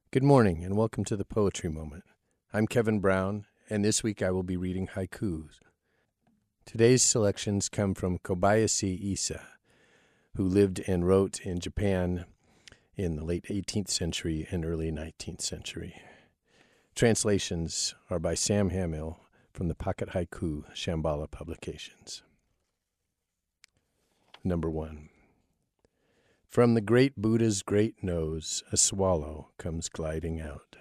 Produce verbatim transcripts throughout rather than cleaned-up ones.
Good morning and welcome to the Poetry Moment. I'm Kevin Brown, and this week I will be reading haikus. Today's selections come from Kobayashi Issa, who lived and wrote in Japan in the late eighteenth century and early nineteenth century. Translations are by Sam Hamill from the Pocket Haiku Shambhala Publications. Number one. From the great Buddha's great nose, a swallow comes gliding out.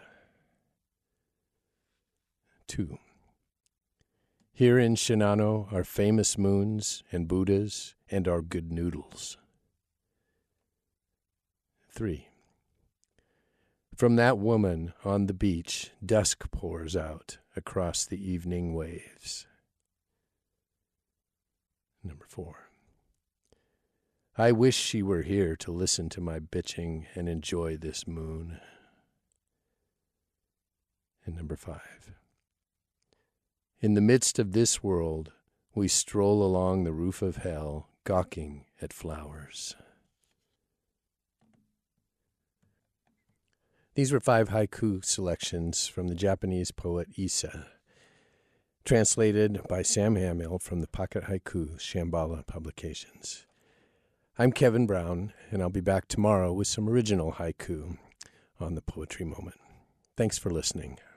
Two. Here in Shinano are famous moons and Buddhas and our good noodles. Three. From that woman on the beach, dusk pours out across the evening waves. Number four. I wish she were here to listen to my bitching and enjoy this moon. And number five. In the midst of this world, we stroll along the roof of hell, gawking at flowers. These were five haiku selections from the Japanese poet Issa, translated by Sam Hamill from the Pocket Haiku Shambhala Publications. I'm Kevin Brown, and I'll be back tomorrow with some original haiku on the Poetry Moment. Thanks for listening.